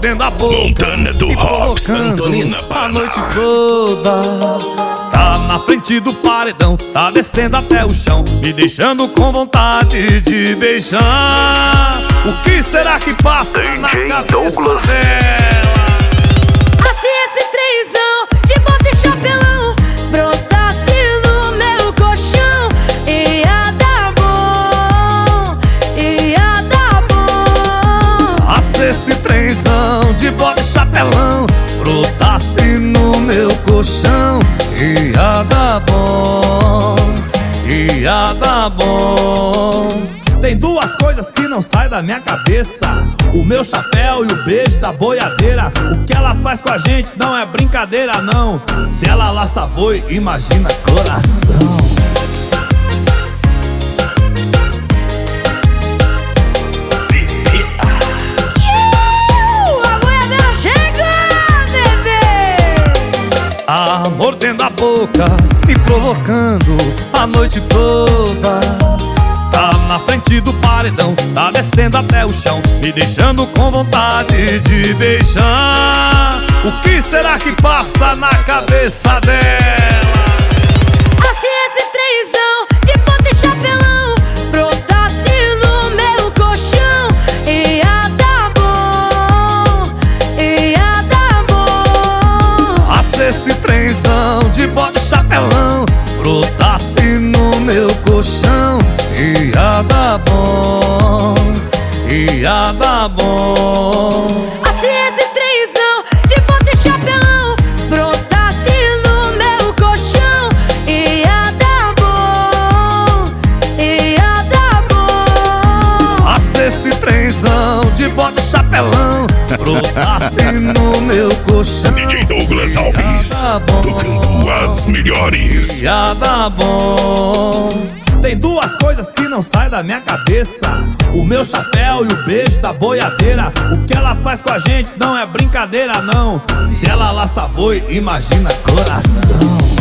mordendo a boca, Montana do me Rocks, provocando Antonina, a Paraná. noite toda. Tá na frente do paredão, tá descendo até o chão, me deixando com vontade de beijar. O que será que passa na cabeça Douglas. dela? Se esse trenzão de bota e chapelão brotasse no meu colchão, ia dar bom, ia dar bom. Se esse trenzão de bota e chapelão brotasse no meu colchão, ia dar bom, ia dar bom. Tem duas coisas que não saem da minha cabeça: o meu chapéu e o beijo da boiadeira. O que ela faz com a gente não é brincadeira não. Se ela laça boi, imagina coração. A boiadeira chega, bebê. Mordendo a boca, me provocando a noite toda. Tá na frente do paredão, tá descendo até o chão, me deixando com vontade de beijar. O que será que passa na cabeça dela? Se esse trenzão de bota e chapelão brotasse no meu colchão, ia dar bom, ia dar bom. Se esse trenzão de bota e chapelão brotasse no meu colchão, ia dar bom, ia dar bom. Se esse trenzão de bota e chapelão brotasse no meu colchão, ia dar bom, ia dar bom. Se esse trenzão de bota e chapelão brotasse no meu colchão, DJ Douglas Alves, tocando as melhores. ia dar bom. Tem duas coisas que não saem da minha cabeça: o meu chapéu e o beijo da boiadeira. O que ela faz com a gente não é brincadeira não. Se ela laça boi, imagina coração.